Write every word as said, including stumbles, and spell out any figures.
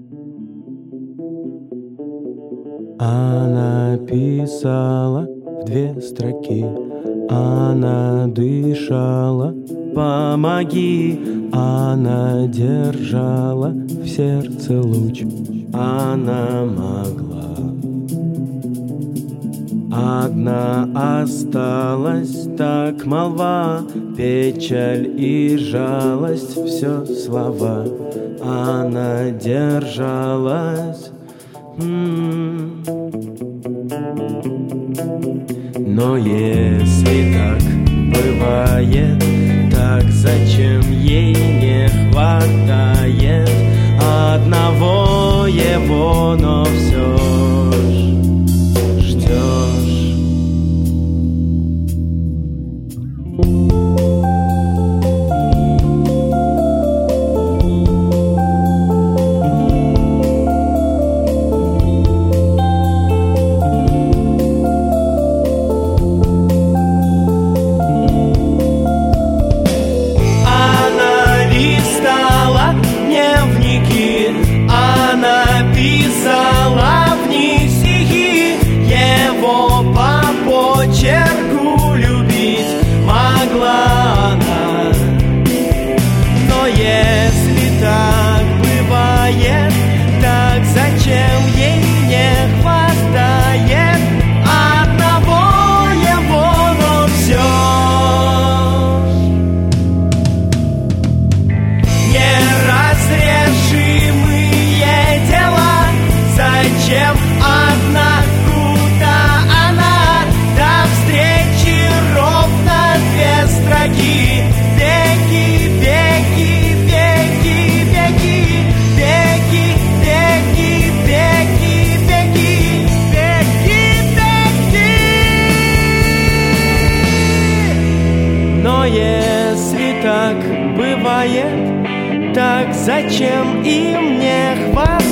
Она писала в две строки, она дышала, помоги. Она держала в сердце луч, она могла. Одна осталась, так молва, печаль и жалость, все слова. Она держалась. М-м. Но если так бывает, так зачем ей не хватает одного его, но все ж ждешь. Писала в них стихи, его по почерку любить могла она. Но если так бывает, так зачем ей не хватает одного его, но все неразрешимые дела. Зачем одна, куда она? До встречи ровно две строки. Беги, беги, беги, беги, беги, беги, беги, беги, беги, беги. Но если так бывает, так зачем им не хватает